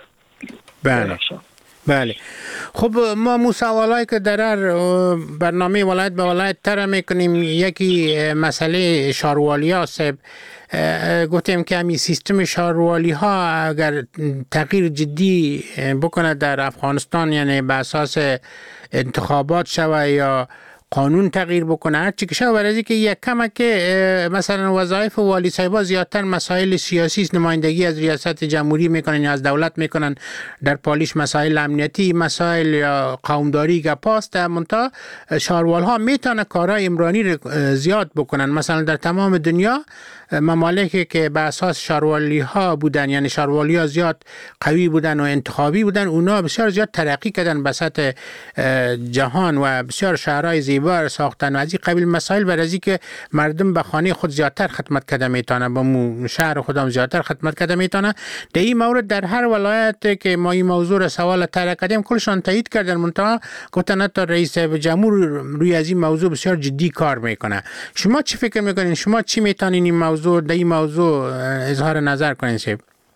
بله بله. خب ما مو سوالایی که در برنامه ولایت به ولایت تر میکنیم یکی مسئله شاروالی ها صاحب گفتیم که همین سیستم شاروالی ها اگر تغییر جدی بکنه در افغانستان یعنی به اساس انتخابات شوه یا قانون تغییر بکنه هر چی که شد برای که یک کمک مثلا وظایف والی صاحبا زیادتر مسائل سیاسی نمایندگی از ریاست جمهوری میکنن یا از دولت میکنن در پالیش مسائل امنیتی مسائل یا قومداری گپاست منتها شاروال ها میتونه کارهای عمرانی رو زیاد بکنن. مثلا در تمام دنیا ممالکی که به اساس شاروالی ها بودن یعنی شاروالی ها زیاد قوی بودن و انتخابی بودن اونا بسیار زیاد ترقی کردن به سطح جهان و بسیار شهرهای زیبا ساختن و از این قبیل مسائل برای از که مردم به خانه خود زیادتر خدمت کرده میتونه با مو شهر خودم زیادتر خدمت کرده میتونه. در این مورد در هر ولایت که ما این موضوع را سوال طرح کردیم کلشان تایید کردن منتها گفتن تا رئیس جمهور روی از این موضوع بسیار جدی کار میکنه. شما چی فکر میکنین؟ شما چی میتونین این موضوع در این موضوع اظهار نظر کنین سیب؟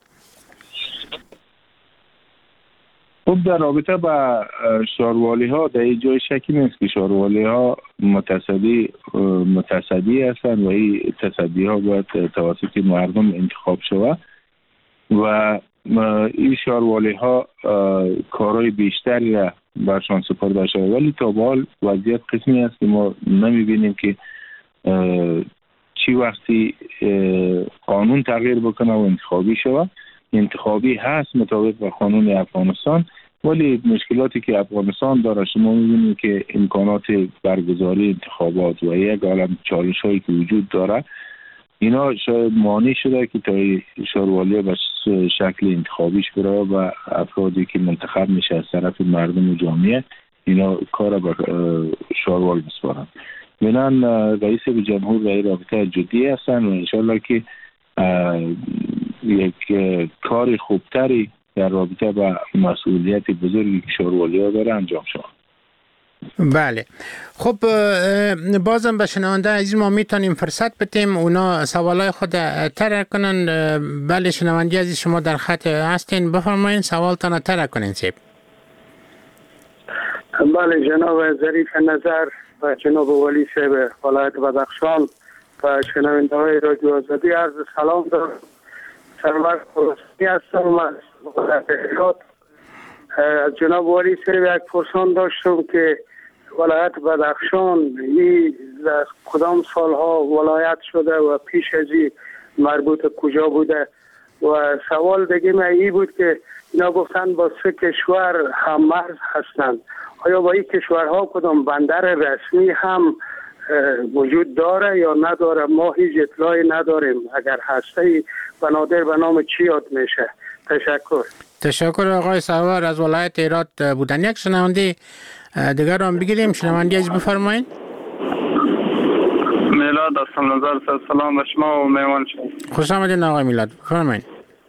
خب در رابطه با شاروالی ها در این جای شکی نیست که شاروالی ها متصدی متصدی هستند و این تصدی ها باید توسط مردم انتخاب شود و این شاروالی ها کارهای بیشتری را برشان سپرده شود ولی تا به حال وضعیت قسمی است که ما نمیبینیم که چی وقتی قانون تغییر بکنه و انتخابی شود. انتخابی هست مطابق با قانون افغانستان ولی مشکلاتی که افغانستان داره شما می‌بینید که امکانات برگزاری انتخابات و یک عالم چالش‌هایی که وجود داره اینا شاید مانع شده که تا شاروالی به شکل انتخابیش بره و افرادی که منتخب میشه از طرف مردم و جامعه اینا کار به شاروال بسپارن. منان رئیس جمهور در این رابطه جدی هستن و انشالله که یک کار خوبتری در رابطه با مسئولیت بزرگی که شاروالی ها داره انجام شد. بله. خب بازم به شنونده عزیز ما میتونیم فرصت بدیم اونا سوالای خود طرح کنن. بله شنونده عزیز شما در خط هستین بفرمایید سوالتان طرح کنین سیب. بله جناب ظریف نظر و جناب ولی صاحب ولایت بدخشان و شنونده های رادیو آزادی عرض سلام دارم. سرور خراسانی هستم از ولایت از جناب ولی صاحب یک پرسان داشتم که ولایت بدخشان این کدام سالها ولایت شده و پیش از این مربوط کجا بوده و سوال دیگه من این بود که اینا گفتن با سه کشور هم مرز هستند آیا با این کشورها کدام بندر رسمی هم وجود داره یا نداره؟ ما هیچ اطلاعی نداریم. اگر هسته بنادر به نام چی یاد میشه؟ تشکر. تشکر آقای سوار از ولایت هرات بودن. یک شنونده دیگر هم بگیریم. شنونده از بفرمایید. میلاد هستم، نظر سلام به شما و میوان شما. خوش آمدین آقای میلاد، بفرمایید.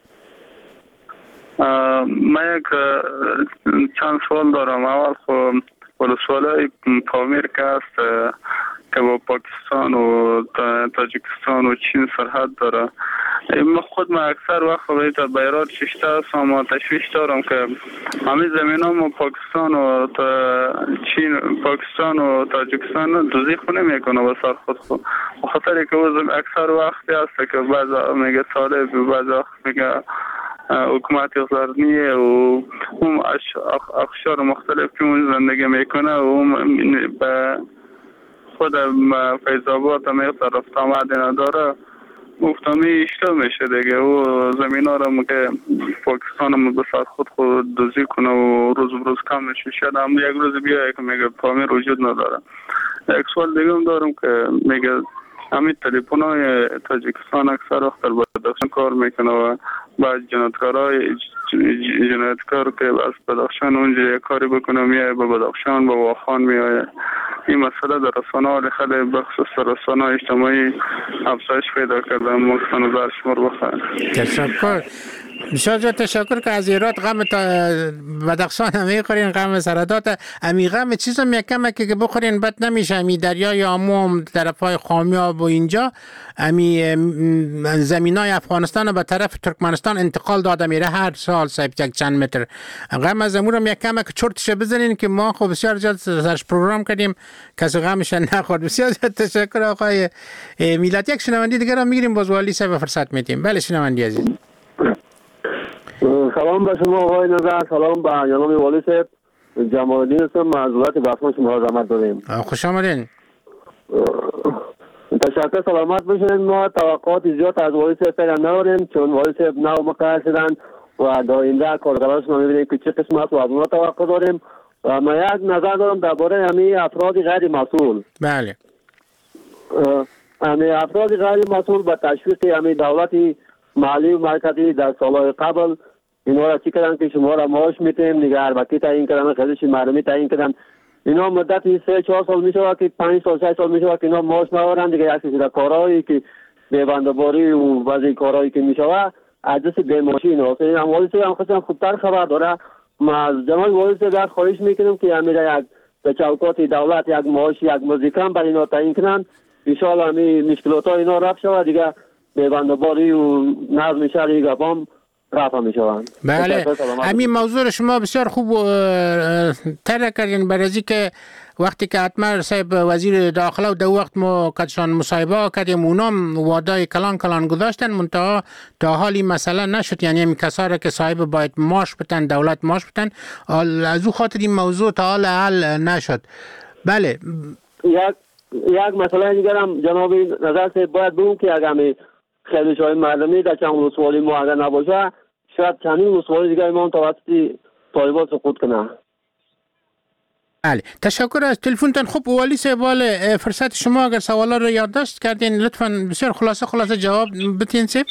من یک چند سوال دارم. اول خب ولسوالی پامیر که است که با پاکستان و تاجیکستان و چین سرحد داره، من خود من اکثر وقت باید بیرات ششته هستم و تشویش دارم که همین زمین هم پاکستان و چین پاکستان و تاجیکستان دوزی خونه میکنه به سر خود خود بخاطر که اکثر وقتی هست که بعضا میگه طالب، بعضا میگه حکومت غربیه و اون اقشار مختلف که اون زندگی میکنه و اون به خود فیض آباد هم یک رفت آمد نداره، گفتمی اشتباه میشه دیگه. و زمین ها رو که پاکستان هم به سر خود خود دوزی کنه و روز بروز کم میشه، شاید هم یک روز بیایی که میگه پامیر وجود نداره. یک سوال دیگه هم دارم که میگه همین تلیفون های تاجیکستان اکثر وقت در بدخشان کار میکنه و بعد جنایتکارای جنایتکار که از بدخشان اونجا یک کاری بکنه میایه به بدخشان به واخان میایه. این مسئله در رسانه ها خیلی بخصوص رسانه اجتماعی افزایش پیدا کرده. ممکن نظر شما رو بخواهید. تشکر. بسیار جا تشکر که از ایراد غم تا بدخشان هم میخورین، غم سردات امی غم چیز هم یکم که بخورین بد نمیشه. امی دریای آمو هم طرف های خامیاب و اینجا امی زمین های افغانستان به طرف ترکمنستان انتقال داده میره هر سال سایب یک چند متر. غم از امور هم یکم که چرتش بزنین که ما خب بسیار جا سرش پروگرام کردیم کسی غمش نخورد. بسیار جا تشکر آقای میلاد. یک شنوندی دیگر هم میگیریم باز والی صاحب فرصت میدیم. بله شنوندی عزیز. سلام به شما آقای نظر، سلام به جناب والی صاحب. جمال الدین هستم، معذرت بخشم شما را زحمت دادیم. خوش آمدین. تشکر، سلامت باشین. ما توقعات زیاد از والی صاحب پیدا نداریم چون والی صاحب نو مقرر شدن و در آینده کارگراشون می‌بینیم که چه قسمت و از اونها توقع داریم. و من یک نظر دارم درباره همین افراد غیر مسئول. بله. همین افراد غیر مسئول به تشویق همین دولتی محلی و مرکزی در سالهای قبل اینا را چی کردن که شما را معاش میتیم نگهبانی تعیین کردن، خدمت مردمی تعیین کردن. اینا مدتی سه چهار سال میشه که پنج سال شش سال میشه که اینا معاش ندارن دیگه. یک چیز کارهایی که بنده‌باری و بعضی کارهایی که میشه از دست بی‌معاشی اینا. این هم والی هم خودم خوبتر خبر داره. ما از جناب والی در خواهش میکنم که همین یک به چوکات دولت یک معاش یک مزدکم برای اینا تعیین کنن. ان شاء الله همین مشکلات ها اینا رفع شود دیگه. بنده‌باری و نظم شهری گپام رفع میشوند. بله، همین موضوع شما بسیار خوب طرح کردین برای که وقتی که حتما صاحب وزیر داخله و دو وقت ما کدشان مصاحبه کردیم اونام وعده کلان کلان گذاشتن منتها تا حالی مسئله نشد. یعنی همین کسایی که صاحب باید معاش بدن، دولت معاش بدن، از او خاطر این موضوع تا حال حل نشد. بله، یک یک مسئله دیگر هم جناب نظر صاحب باید بگم که اگر خیلی شای مردمی در چند ولسوالی ما اگر نباشه شاید چندین ولسوالی دیگر ما توسط طالبان سقوط کنه. بله، تشکر از تلفنتان. خوب والی صاحب، فرصت شما اگر سوالا رو یادداشت کردین لطفاً بسیار خلاصه خلاصه جواب بدین صاحب.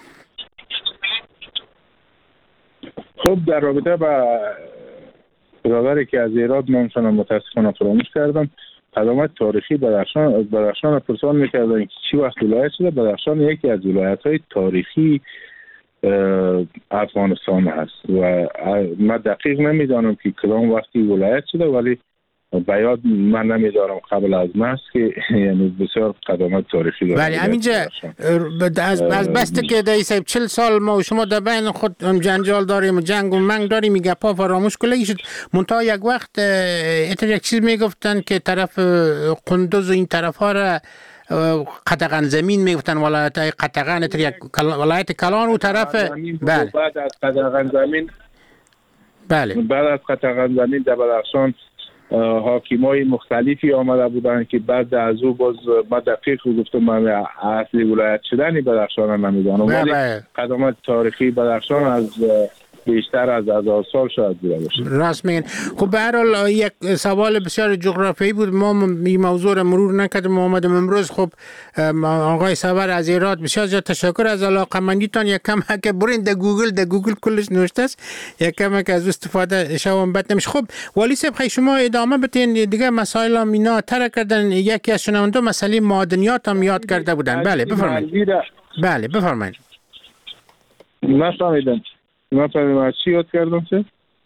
خب در رابطه با برادری که از ایراد نامشان متاسفانه فراموش کردم، قدامت تاریخی بدخشان بدخشان پرسان میکردن که چی وقت ولایت شده. بدخشان یکی از ولایت‌های تاریخی افغانستان هست و من دقیق نمیدانم که کدام وقتی ولایت شده، ولی بیاد من نمیدارم قبل از من که یعنی بسیار قدامت تاریخی داره. ولی همینجا از از بسته که دایی صاحب چهل سال ما و شما در بین خود جنجال داریم و جنگ و منگ داریم، میگه پا فراموش کلی شد. منتها یک وقت اتر یک چیز میگفتن که طرف قندوز و این طرف ها را قطغن زمین میگفتن، ولایت های قطغن اتر یک ولایت کلان و طرف. بله، بعد از قطغن زمین بله بعد از قطغن زمین در بدخشان حاکمای مختلفی آمده بودن که بعد از او باز ما دقیق گفتم من اصلی ولایت شدنی بدخشان نمیدانم، ولی قدامت تاریخی بدخشان از بیشتر از هزار سال شاید بوده باشه. راست میگن. خب به هر حال یک سوال بسیار جغرافیایی بود، ما این موضوع را مرور نکردیم. محمد امروز خب آقای صبر از ایراد بسیار زیاد تشکر از علاقمندیتان. یک کم که برین در گوگل، در گوگل کلش نوشته است، یک کم که از استفاده شوم بد نمیشه. خب والی صاحب خیلی شما ادامه بدین دیگه. مسائل هم اینا تر کردن. یکی از شنونده مسئله معدنیات هم یاد کرده بودن. بله بفرمایید. بله بفرمایید. نفهمیدم. نفهمیدم از چی یاد کردم چه؟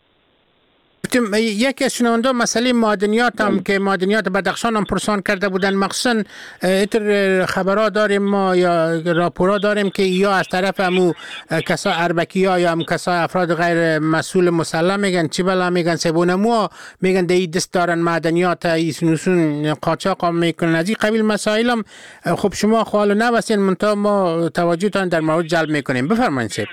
یکی از شنونده مسئله معدنیات هم که معدنیات بدخشان هم پرسان کرده بودن. مخصوصا ایتر خبرها داریم ما یا راپورها داریم که یا از طرف همو کسا اربکی ها یا هم کسا افراد غیر مسئول مسلح میگن چی بلا میگن سبونمو میگن دی دست دارن معدنیات ایسنوسون قاچاق هم میکنن. از این قبیل مسائل هم خب شما خوالو نوستین منطقه ما توجهتان در مورد جلب میکنیم. بفرمایید سید.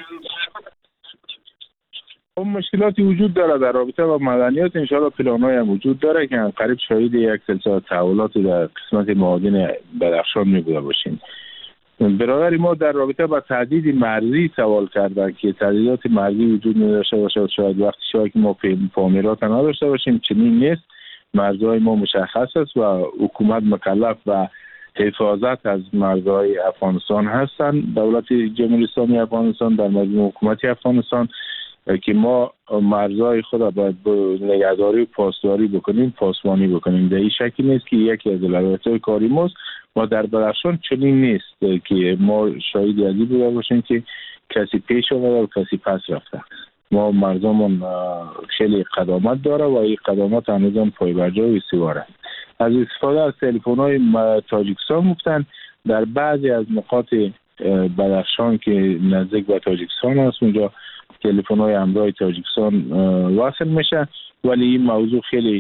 مشکلاتی وجود داره در رابطه با معدنیات. انشاءالله پلان‌های هم وجود داره که قریب شاهد یک سلسله تحولات در قسمت معادن بدخشان می‌بوده باشیم. برادر ما در رابطه با تهدید مرزی سوال کردن که تهدیدات مرزی وجود نداشته باشه. شاید وقتی شاید که ما پامیرات نداشته باشیم، چنین نیست. مرزهای ما مشخص است و حکومت مکلف و حفاظت از مرزهای افغانستان هستند. دولت جمهوری اسلامی افغانستان در مجموع حکومت افغانستان که ما مرزهای خود را باید نگهداری و پاسداری بکنیم، پاسبانی بکنیم. در این شکل نیست که یکی از علایق کاری ماست. ما در بدخشان چنین نیست که ما شاهد ازی بوده باشیم که کسی پیش آمده و کسی پس رفته. ما مرزمون خیلی قدامت داره و این قدامت هنوزم پایبرجا و استواره. از استفاده از تلفن‌های تاجیکستان گفتن در بعضی از نقاط بدخشان که نزدیک به تاجیکستان است، اونجا تلفن‌های همراه تاجیکستان واصل میشه، ولی این موضوع خیلی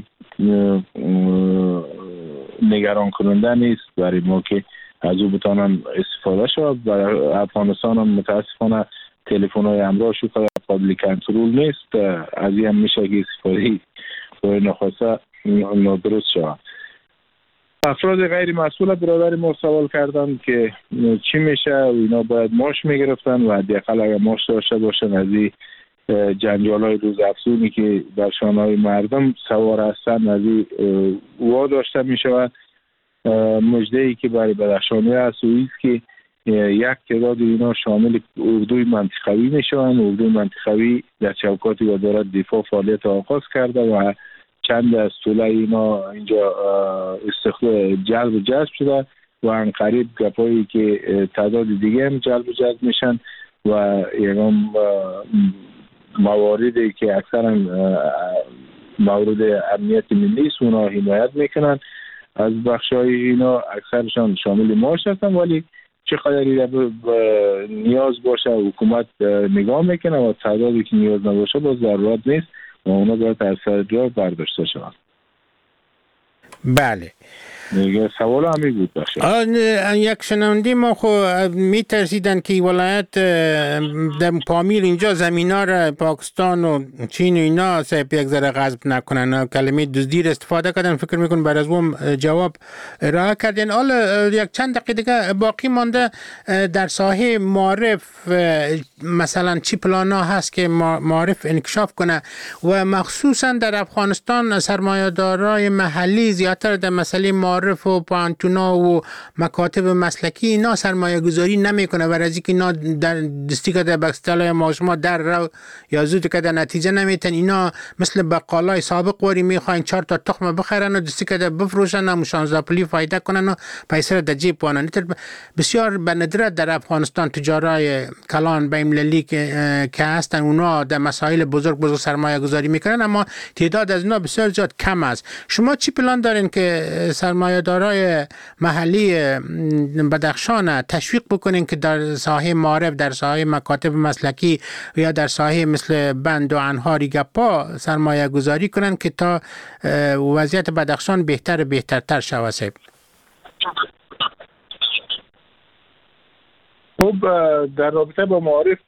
نگران کننده نیست برای ما که از او بتانن استفاده شد. برای افغانستان هم متاسفانه تلفن‌های همراه شو قابل کنترل نیست. از این هم میشه که استفاده برای نخواسته نادرست شود. افراد غیر مسئول برادر ما سوال کردن که چی میشه و اینا باید ماش میگرفتن و حداقل اگر ماش داشته باشن از این جنجال های روز افزونی که در شانهای مردم سوار هستن از این وا داشته میشود. مجده ای که برای بدخشانی هست و ایست که یک تعداد اینا شامل اردوی منطقوی میشوند. اردوی منطقوی در چوکات وزارت دفاع فعالیت آغاز کرده و چند از طوله اینا اینجا استخدام جلب و جذب شده و ان قریب گپایی که تعداد دیگه هم جلب و جذب میشن و یکم مواردی که اکثرا مورد امنیت ملی است اونا حمایت میکنن. از بخشای اینا اکثرشان شامل ماش هستن، ولی چه قدری نیاز باشه حکومت نگاه میکنه و تعدادی که نیاز نباشه باز ضرورت نیست و اونا باید از سر جا برداشته شوند. بله. دیگه سوال همی بود باشه. یک شنونده ما خو می ترسیدن که ولایت در پامیر اینجا زمینا را پاکستان و چین و اینا سیب یک ذره غصب نکنن. کلمه دزدی استفاده کردن. فکر میکن بر از اون جواب ارائه کردن. حالا یک چند دقیقه دیگه باقی مانده در ساحه معارف مثلا چی پلانا هست که معارف انکشاف کنه و مخصوصا در افغانستان سرمایه‌دارای محلی زیادتر در مسئله معارف و پانتونا و مکاتب مسلکی اینا سرمایه گذاری نمیکنه و از اینکه اینا در دستی که در بکستالای ماشما در رو یا زود که در نتیجه نمیتن. اینا مثل بقالای سابق وری میخواین چهار تا تخم بخرن و دستی که در بفروشن و شانزده پولی فایده کنن و پیسه را در جیب بانن. بسیار به ندرت در افغانستان تجارای کلان بین المللی که که هستن اونا در مسائل بزرگ بزرگ سرمایه گذاری میکنن، اما تعداد از اینا بسیار زیاد کم است. شما چی پلان دارین که سرمایه دارای محلی بدخشان تشویق بکنین که در ساحه معارف، در ساحه مکاتب مسلکی یا در ساحه مثل بند و انهاری گپا سرمایه گذاری کنن که تا وضعیت بدخشان بهتر بهترتر شود؟ خب در رابطه با معارف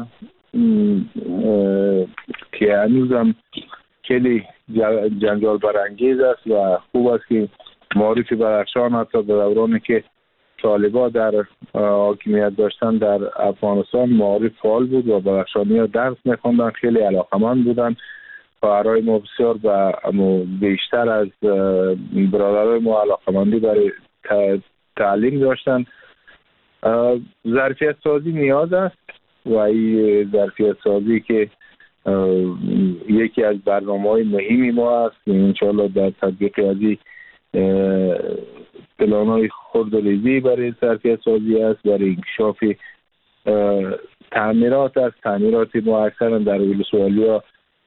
که هنوزم خیلی جنجال برانگیز است و خوب است که معارف بدخشان حتی در دورانی که طالبا در حاکمیت داشتن در افغانستان معارف فعال بود و بدخشانی ها درس میخوندن، خیلی علاقمند بودن. خواهرای ما بسیار و بیشتر از برادرای ما علاقمندی برای تعلیم داشتن. ظرفیت سازی نیاز است و این ظرفیت سازی که یکی از برنامه‌های مهمی ما است، انشاءالله در تطبیق ازی پلان‌های خرد و ریزی برای ظرفیت سازی است، برای انکشاف تعمیرات است. تعمیرات ما اکثرا در ولسوالی‌ها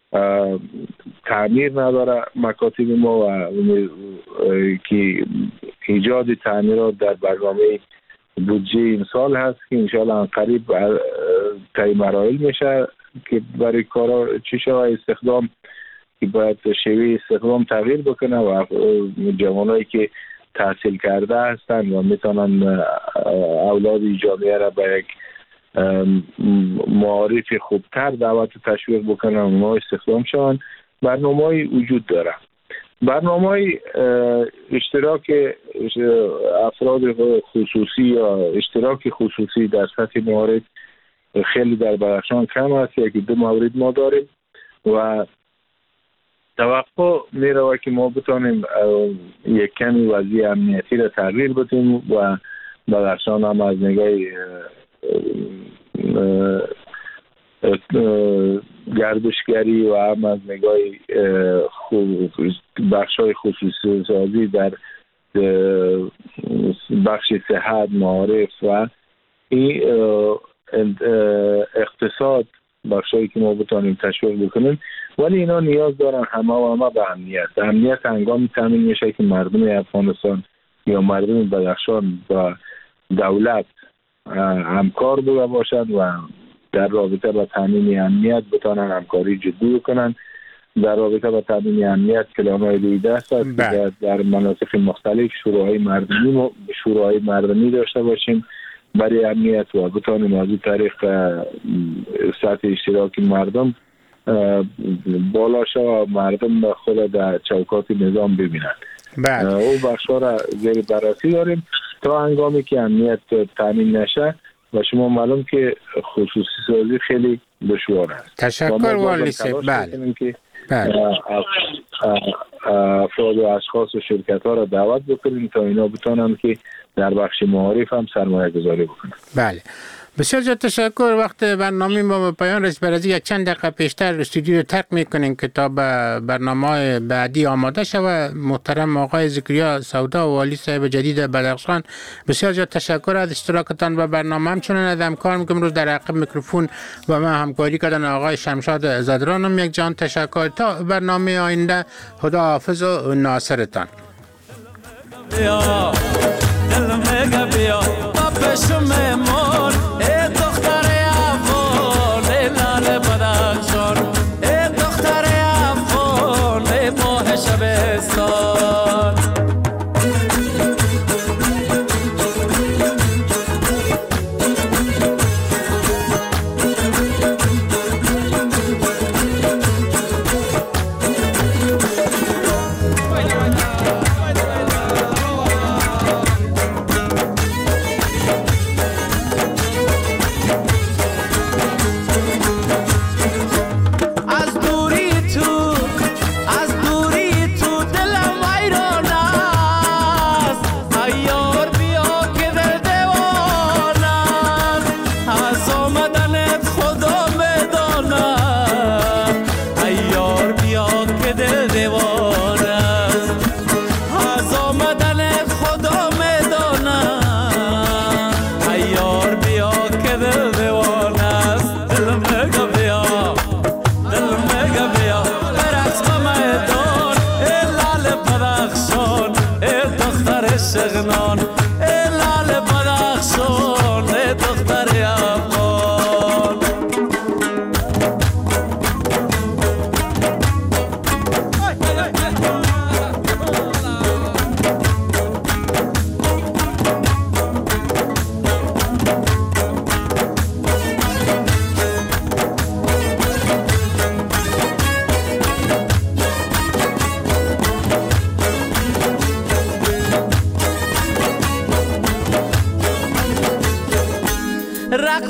تعمیر نداره مکاتب ما و که ایجاد تعمیرات در برنامه بودجه این سال هست که انشاءالله قریب طی مراحل میشه که برای کارا چی شوه استخدام که باید شیوه استخدام تغییر بکنه و جوانایی که تحصیل کرده هستن و میتونن اولاد جامعه را به یک معارف خوبتر دعوت تشویق بکنن و اونها استخدام شوند. برنامه‌ای وجود داره. برنامه‌ای اشتراک افراد خصوصی یا اشتراک خصوصی در سطح معارف خیلی در بدخشان کم است. یکی دو مورد ما داریم و توقع میره که ما بتونیم یک کمی وضعیت امنیتی را تغییر بدیم و بدخشان هم از نگاه گردشگری و هم از نگاه بخشای خصوصی سازی در بخش صحت، معارف و این اقتصاد بخشایی که ما بتونیم تشویق بکنیم، ولی اینا نیاز دارن همه و همه به امنیت. امنیت هنگامی تامین میشه که مردم افغانستان یا مردم بدخشان با دولت همکار بوده باشند و در رابطه با تامین امنیت بتونن همکاری جدی بکنن. در رابطه با تامین امنیت پلان‌های دیده است که در مناطق مختلف شورای مردمی شورای مردمی داشته باشیم برای امنیت و بتونیم از این طریق سطح اشتراک مردم بالا شد و مردم خود در چوکات نظام ببینند. او بخشا را زیر بررسی داریم تا هنگامی که امنیت تامین نشه و شما معلوم که خصوصی سازی خیلی دشوار است. تشکر والی صاحب. بله افراد و اشخاص و شرکت ها را دعوت بکنیم تا اینا بتونن که در بخش معارف هم سرمایه گذاری بکنن. بله بسیار زیاد تشکر. وقت برنامه ما به پایان رسید. برای یک چند دقیقه پیشتر استودیو رو ترک میکنیم که تا به برنامه بعدی آماده شود. محترم آقای ذکریا سودا و والی صاحب جدید بدخشان، بسیار زیاد تشکر از اشتراکتان به برنامه. همچنین از همکار میکنم روز در عقب میکروفون با من همکاری کردن آقای شمشاد زدرانم. یک جان تشکر. تا برنامه آینده خدا حافظ و ناصرتان. بیا دلم بیا بپشم مون ای دختر افغان ای لال بدخشان ای دختر افغان ای ماه شبستان.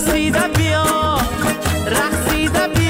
رقصیده بیا رقصیده بیا